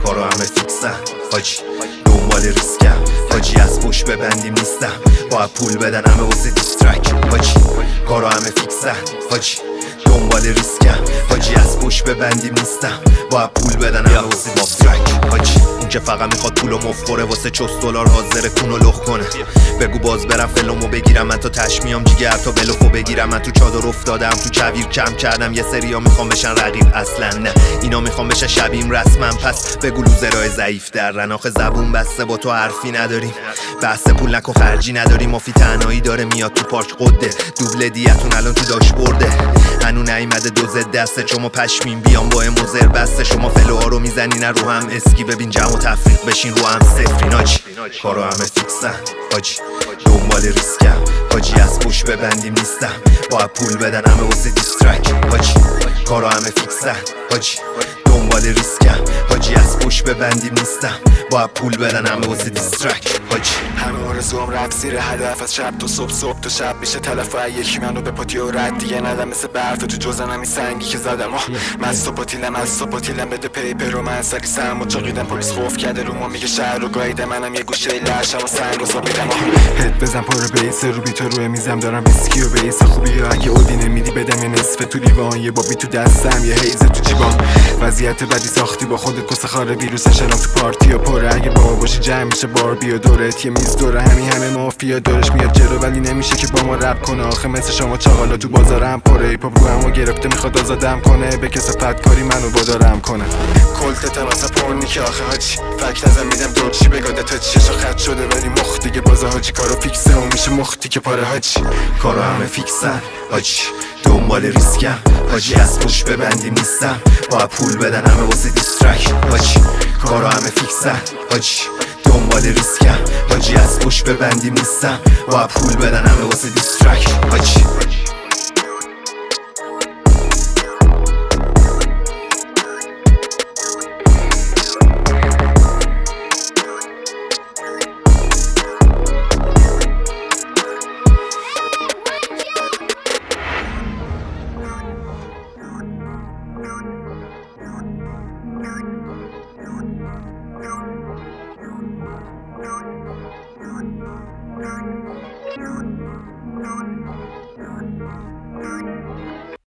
کارا همه فیکسن حاجی، دنبال ریسکم حاجی، از پشت ببندیم نیستم، باید پول بدن همه واسه دیسترک حاجی، کارا همه فیکسن حاجی، دنبال ریسکم حاجی، از پشت ببندیم نیستم، باید پول بدن همه واسه دیسترک حاجی. اون که فقط میخواد پولو مفخوره واسه $40 حاضر کونو لخ کنه. بگو باز برم فلومو بگیرم، من تا تشمیام جیگر تا بلوفو بگیرم. من تو چادر افتادم تو کویر کم کردم، یه سریا میخوام بشن رقیب اصلا نه، اینا میخوام بشن شبیم رسما. پس بگو لوزرای ضعیف درن، آخه زبون بسته با تو حرفی نداریم، بحث پول نکن خرجی نداریم. مافی تنهایی داره میاد تو پارک قده، دوبل دیتون الان تو داشبورده، هنو نیومده دو ضد دسته، شما پشمین بیام با مزر بسته، شما فلوها رو میزنین رو هم اسکی، ببین جمع و تفریق بشین رو هم صفرین حاجی، کارا همه فیکسن حاجی، دنبال ریسکم حاجی، از پشت ببندیم نیستم، باید پول بدن همه واسه دیسترک حاجی، کارا همه فیکسن حاجی، دنبال ریسکم حاجی، از پشت ببندیم نیستم، باید پول بدن همه واسه دیسترک حاجی. همه آرزوام رفت زیر هدف، از شب تا صبح تا شب میشه تلف، و یکی منو به پاتی و رد دیگه ندم، مثل برف تو جزنم این سنگی که زدم. من صبح بده پیپر رو، من سری سم و چاقیدم، پلیس خوف کرده رو ما، میگه شهر رو گاییده، منم یه گوشه لرشم و سنگ و صابیدم. هد بزن پر بیس رو بی تو روی میزم، دارم ویسکی و بیس خوبی، و اگه اودی نمیدی بدم یه نصف تو لیوان، یه بابی تو دستم یه هیزه تو جیبام. وضعیت بدی ساختی با خودت کس خاره، ویروس شرم تو پارتی و پره، اگه بابا باشی جمع میشه باربی و دورت، یه میز دوره همه مافیا دورش میاد جلو، ولی نمیشه که با ما رپ کنه، آخه مثل شما چاقالا تو بازارم پره، ایپاپ رو همو گرفته میخواد آزادم کنه، به کسافت کاری منو وادارم کنه. کلتتم اصلا پرنی که آخه حاجی، فکت ازم میدم دور چی بگاده تا چیشو خط شده، ولی مخ دیگه بازه حاجی، کارو فیکسه و میشه مختی که پاره حاجی، کارا همه فیکسن حاجی، دنبال ریسکم حاجی، از پشت ببندیم نیستم، باید پول بدن همه واسه دیسترک حاجی، کارا همه فیکسن حاجی، دنبال ریسکم حاجی، از پشت ببندیم نیستم، باید پول بدن همه واسه دیسترک حاجی.